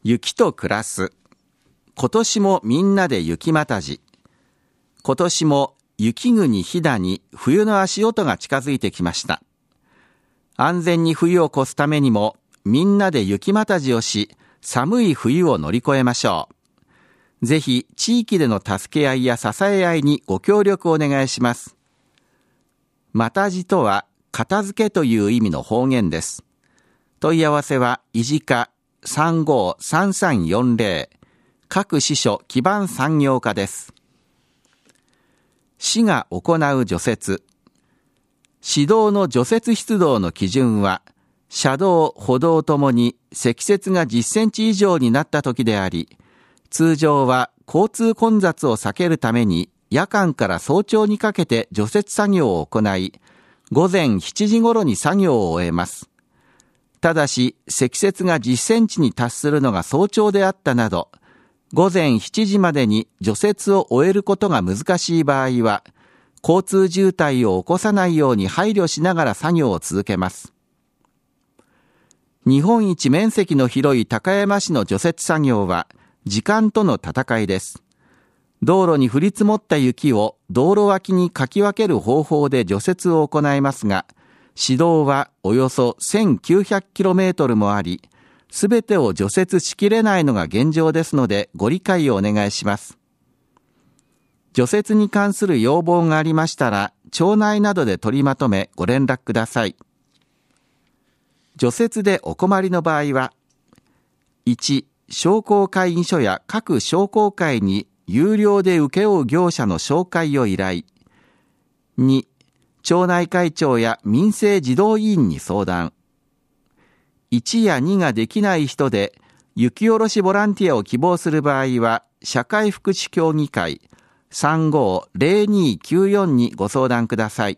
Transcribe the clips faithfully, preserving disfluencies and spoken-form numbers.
雪と暮らす。今年もみんなで雪またじ。今年も雪国飛騨に冬の足音が近づいてきました。安全に冬を越すためにもみんなで雪またじをし、寒い冬を乗り越えましょう。ぜひ地域での助け合いや支え合いにご協力をお願いします。またじとは片付けという意味の方言です。問い合わせはイジカ さんごーさんさんよんぜろ 各支所基盤産業課です。市が行う除雪。市道の除雪出動の基準は、車道、歩道ともに積雪がじっセンチ以上になった時であり、通常は交通混雑を避けるために夜間から早朝にかけて除雪作業を行い、午前しちじ頃に作業を終えます。ただし、積雪がじっセンチに達するのが早朝であったなど、午前しちじまでに除雪を終えることが難しい場合は、交通渋滞を起こさないように配慮しながら作業を続けます。日本一面積の広い高山市の除雪作業は、時間との戦いです。道路に降り積もった雪を道路脇にかき分ける方法で除雪を行いますが、市道はおよそ せんきゅうひゃくキロメートル もあり、すべてを除雪しきれないのが現状ですのでご理解をお願いします。除雪に関する要望がありましたら、町内などで取りまとめご連絡ください。除雪でお困りの場合は、いち、商工会議所や各商工会に有料で請け負う業者の紹介を依頼。に、町内会長や民生児童委員に相談。いちやにができない人で雪下ろしボランティアを希望する場合は、社会福祉協議会 さんごーぜろにーきゅうよん にご相談ください。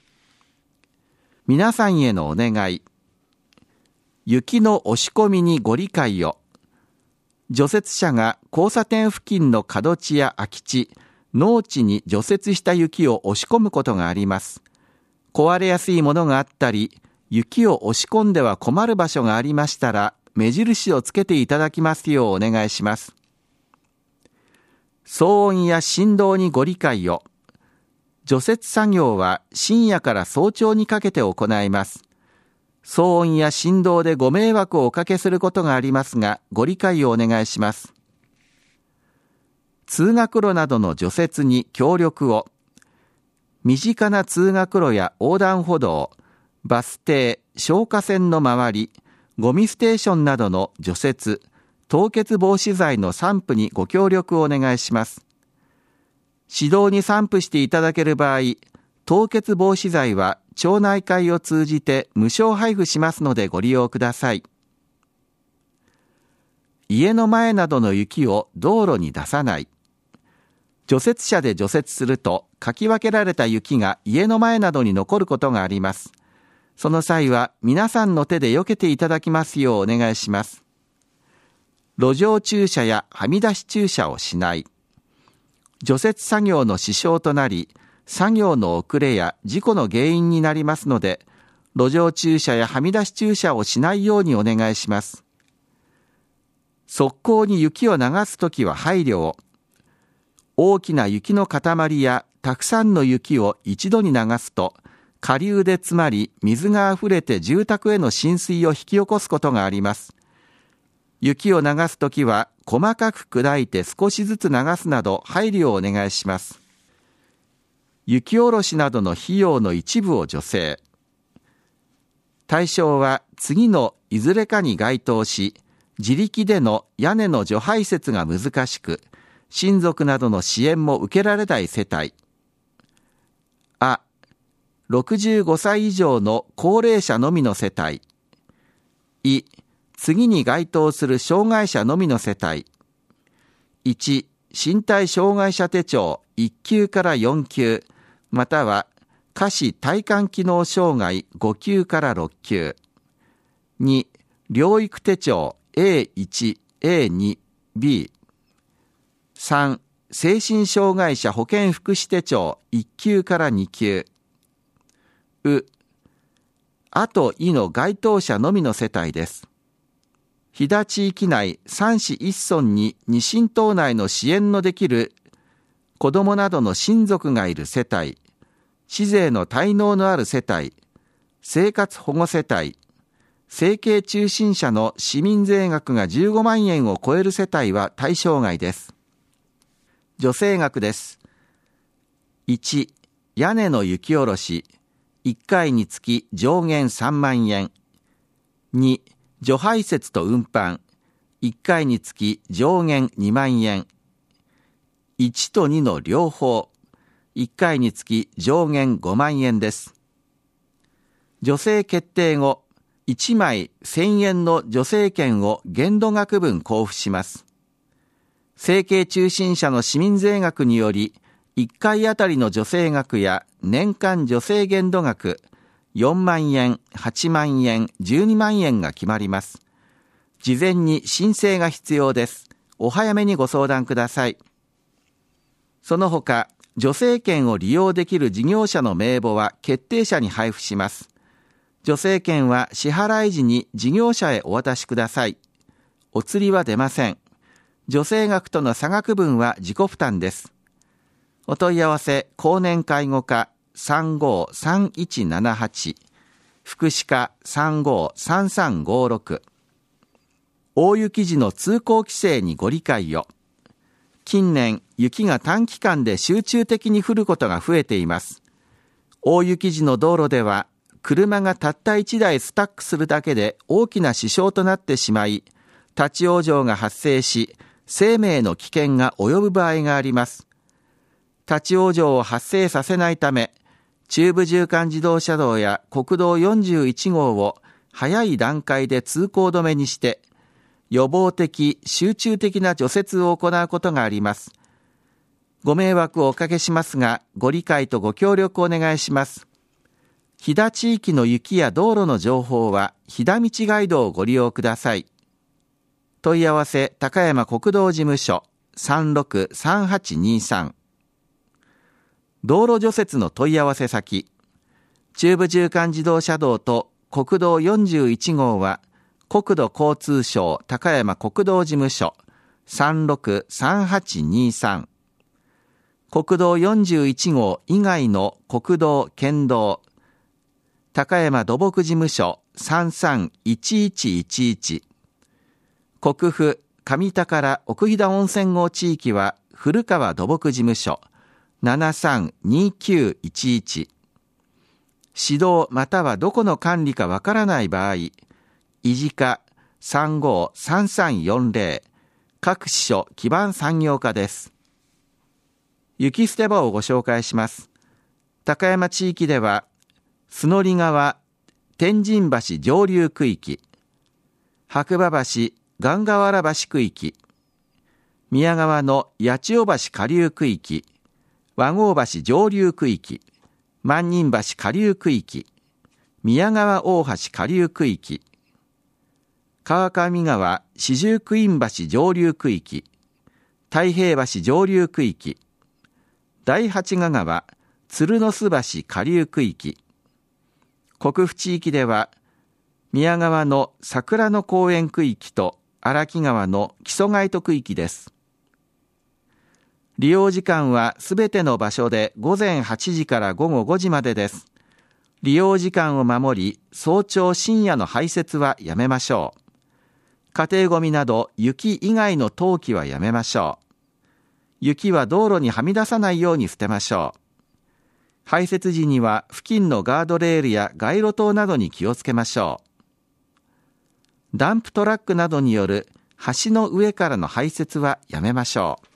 皆さんへのお願い。雪の押し込みにご理解を。除雪車が交差点付近の角地や空き地、農地に除雪した雪を押し込むことがあります。壊れやすいものがあったり、雪を押し込んでは困る場所がありましたら、目印をつけていただきますようお願いします。騒音や振動にご理解を。除雪作業は深夜から早朝にかけて行います。騒音や振動でご迷惑をおかけすることがありますが、ご理解をお願いします。通学路などの除雪に協力を。身近な通学路や横断歩道、バス停、消火栓の周り、ゴミステーションなどの除雪、凍結防止剤の散布にご協力をお願いします。指導に散布していただける場合、凍結防止剤は町内会を通じて無償配布しますのでご利用ください。家の前などの雪を道路に出さない。除雪車で除雪すると、かき分けられた雪が家の前などに残ることがあります。その際は皆さんの手で避けていただきますようお願いします。路上駐車やはみ出し駐車をしない。除雪作業の支障となり、作業の遅れや事故の原因になりますので、路上駐車やはみ出し駐車をしないようにお願いします。側溝に雪を流すときは配慮を。大きな雪の塊やたくさんの雪を一度に流すと、下流で詰まり水があふれて住宅への浸水を引き起こすことがあります。雪を流すときは細かく砕いて少しずつ流すなど配慮をお願いします。雪下ろしなどの費用の一部を助成。対象は次のいずれかに該当し、自力での屋根の除排雪が難しく、親族などの支援も受けられない世帯。あ、ろくじゅうごさい以上の高齢者のみの世帯。い、次に該当する障害者のみの世帯。いち、身体障害者手帳いっ級からよん級、または下肢体幹機能障害ご級からろっ級。に、療育手帳 エーいち、エーに、ビー。さん、精神障害者保健福祉手帳いっ級からに級。う、あといの該当者のみの世帯です。 飛騨地域内さん市いっ村にに親等内の支援のできる子どもなどの親族がいる世帯、市税の滞納のある世帯、生活保護世帯、生計中心者の市民税額がじゅうごまんえんを超える世帯は対象外です。助成額です。いち、屋根の雪下ろし、いっかいにつき上限さんまんえん。に、除排雪と運搬、いっかいにつき上限にまんえん。いちとにの両方、いっかいにつき上限ごまんえんです。助成決定後、いちまいせんえんの助成券を限度額分交付します。生計中心者の市民税額により、いっかいあたりの助成額や年間助成限度額、よんまんえん、はちまんえん、じゅうにまんえんが決まります。事前に申請が必要です。お早めにご相談ください。その他、助成券を利用できる事業者の名簿は決定者に配布します。助成券は支払い時に事業者へお渡しください。お釣りは出ません。助成額との差額分は自己負担です。お問い合わせ、公年介護課さんごーさんいちななはち、福祉課さんごーさんさんごろく。大雪時の通行規制にご理解を。近年、雪が短期間で集中的に降ることが増えています。大雪時の道路では、車がたったいちだいスタックするだけで大きな支障となってしまい、立ち往生が発生し、生命の危険が及ぶ場合があります。立ち往生を発生させないため、中部縦貫自動車道や国道よんじゅういちごうを早い段階で通行止めにして、予防的、集中的な除雪を行うことがあります。ご迷惑をおかけしますが、ご理解とご協力をお願いします。飛騨地域の雪や道路の情報は、飛騨道ガイドをご利用ください。問い合わせ、高山国道事務所 さんろくさんはちにさん。道路除雪の問い合わせ先、中部縦貫自動車道と国道よんじゅういちごうは、国土交通省高山国道事務所 さんろくさんはちにさん。国道よんじゅういちごう以外の国道、県道、高山土木事務所さんさんいちいちいちいち。国府上宝奥飛騨温泉郷地域は古川土木事務所ななさんにきゅういちいち。市道またはどこの管理かわからない場合、いじかさんごーさんさんよんぜろ、各支所基盤産業課です。雪捨て場をご紹介します。高山地域では、須森川天神橋上流区域、白馬橋ガ河原橋区域、宮川の八千代橋下流区域、和合橋上流区域、万人橋下流区域、宮川大橋下流区域、川上川四十九院橋上流区域、太平橋上流区域、第八賀川鶴の巣橋下流区域、国府地域では宮川の桜の公園区域と荒木川の木曽街渡区域です。利用時間はすべての場所で午前はちじから午後ごじまでです。利用時間を守り、早朝深夜の排泄はやめましょう。家庭ごみなど雪以外の投棄はやめましょう。雪は道路にはみ出さないように捨てましょう。排泄時には付近のガードレールや街路灯などに気をつけましょう。ダンプトラックなどによる橋の上からの排泄はやめましょう。